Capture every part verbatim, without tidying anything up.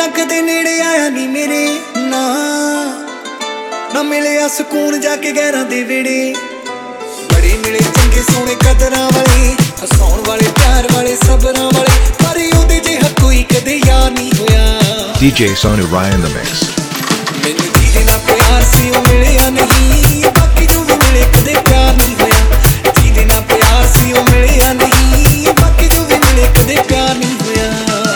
ना कदे नेड़े आया नी मेरे ना ना मिलिया सुकून जाके गैरां दे वेड़े बड़े मिले चंगे सोने कदरां वाले हसाउण वाले प्यार वाले सबरां वाले पर ओदे जिहा कोई कदे यार नहीं होया D J Sonu Ryan the mix मैनू जीदे नाल प्यार सी ओ मिलिया नहीं बाकी जो भी मिले कदे प्यार नहीं होया जीदे नाल प्यार सी ओ मिलिया नहीं बाकी जो भी मिले कदे प्यार नहीं होया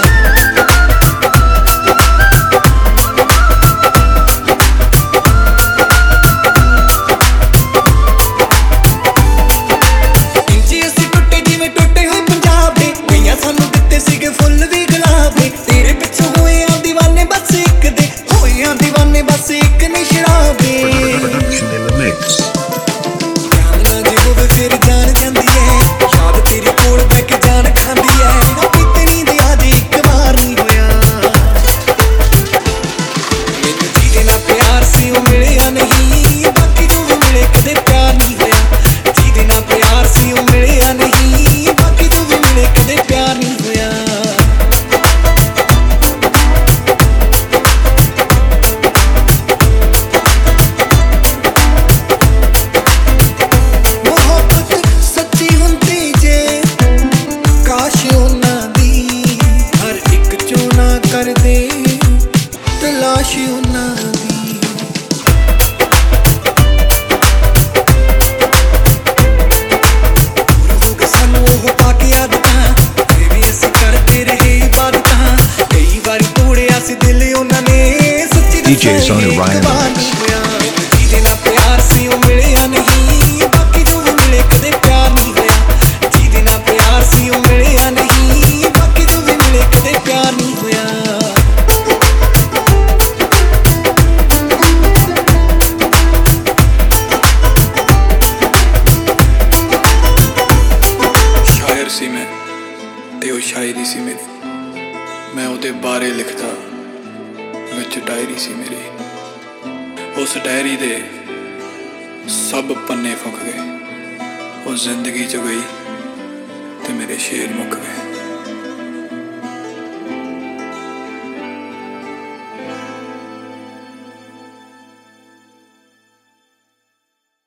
D J Sonu Ryan the mix जीदे नाल प्यार सी ओ मिलिया नहीं बाकी जो भी मिले कदे प्यार नहीं होया जीदे नाल प्यार सी ओ मिलिया नहीं बाकी जो भी मिले कदे प्यार नहीं होया शायर सी मैं ते ओ शायरी सी मेरी मैं ओदे बारे लिखदा विच डायरी सी मेरी उस डायरी दे सब पन्ने फुक गए वो जिंदगी च गई ते मेरे शेर मुक गए।